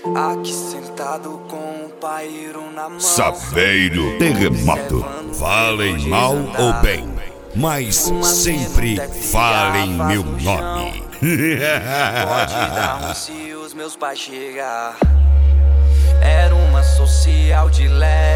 Aqui sentado com o paeiro na mão, Saveiro Terremoto. Falem mal ou bem, mas sempre falem meu nome. pode dar um se os meus pais chegar. Era uma social de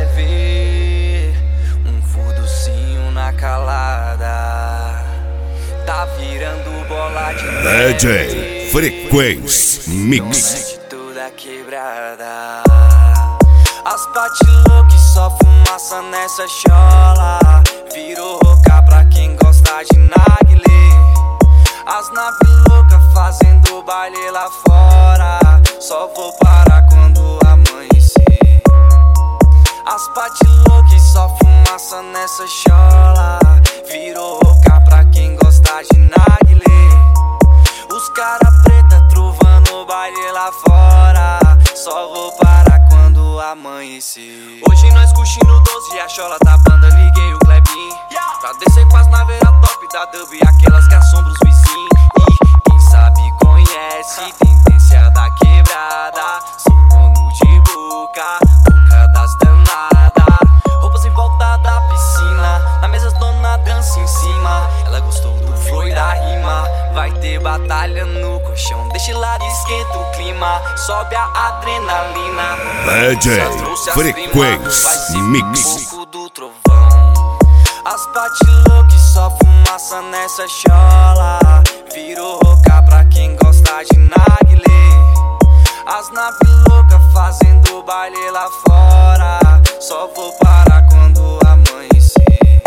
leve, um furdocinho na calada. Tá virando bola de DJ Frequência Mix. Toda quebrada. As patilocas só fumaça nessa chola. Virou roca pra quem gosta de narguilé. As naves loucas fazendo baile lá fora. Só vou parar quando amanhecer. As patilocas só fumaça nessa chola. Virou roca pra quem gosta de narguilé. Os cara preta trovando baile lá fora. Só vou parar quando amanhecer. Hoje nós curtindo 12 e a chola da banda. Liguei o Klebin pra descer com as naveiras top da dub, aquelas que assombram os vizinhos. E quem sabe conhece, tendência da quebrada. Sou dono de boca, boca das danadas. Roupas em volta da piscina, na mesa dona dança em cima. Ela gostou do flow e da rima. Vai ter batalha no colchão, deixa lá, esquenta o clima. Sobe a adrenalina. DJ Frequência Mix. Do trovão. As patilocas só fumaça nessa chola. Virou roca pra quem gosta de narguilé. As naves loucas fazendo baile lá fora. Só vou parar quando amanhecer.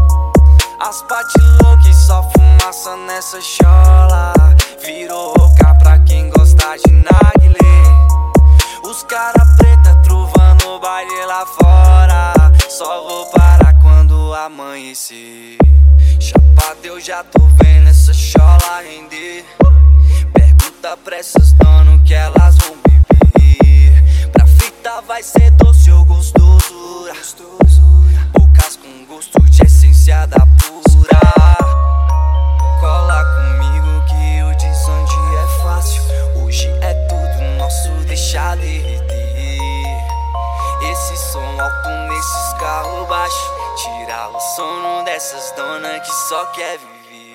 As patilocas só fumaça nessa chola. Virou roca pra quem gosta de narguilé. Os cara preta trovando baile lá fora. Só vou parar quando amanhecer. Chapado, eu já tô vendo essa chola render. Pergunta pra essas donas que elas vão beber. Pra fita vai ser doce ou gostosura. Bocas com gosto de essência da pura. Cola comigo que o desonde é fácil. Hoje é tudo nosso, deixa derreter. Esse som alto nesses carros baixos, tira o sono dessas donas que só quer viver.